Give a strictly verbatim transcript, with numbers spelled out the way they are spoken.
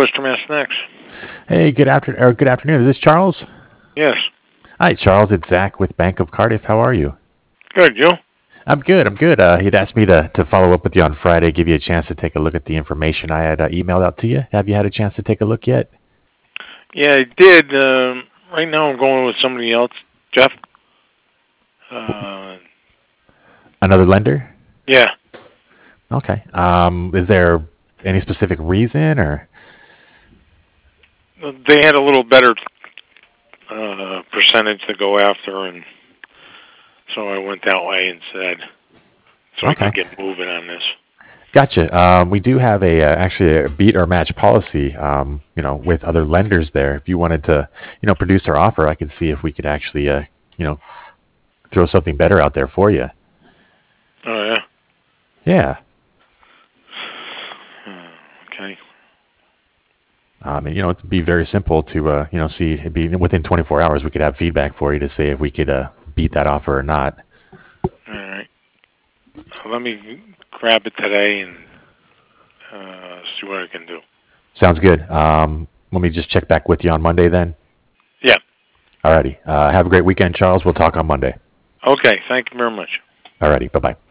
Worcester, Mass. Next. Hey, good afternoon. Or good afternoon. Is this Charles? Yes. Hi, Charles. It's Zach with Bank of Cardiff. How are you? Good. You? I'm good. I'm good. Uh, he'd asked me to, to follow up with you on Friday, give you a chance to take a look at the information I had uh, emailed out to you. Have you had a chance to take a look yet? Yeah, I did. Um, right now, I'm going with somebody else. Jeff. Uh, Another lender? yeah. Okay. Um, is there any specific reason or? They had a little better uh, percentage to go after, and so I went that way instead, so I Okay. could get moving on this. Gotcha. Um, we do have a uh, actually a beat or match policy, um, you know, with other lenders there. If you wanted to, you know, produce our offer, I could see if we could actually, uh, you know, throw something better out there for you. Oh yeah. Yeah. Okay. Um, and, you know, it'd be very simple to, uh, you know, see. It'd be within twenty-four hours we could have feedback for you to say if we could uh, beat that offer or not. All right. Let me grab it today and uh, see what I can do. Sounds good. Um, let me just check back with you on Monday then. Yeah. Alrighty. Uh, have a great weekend, Charles. We'll talk on Monday. Okay. Thank you very much. Alrighty. Bye bye.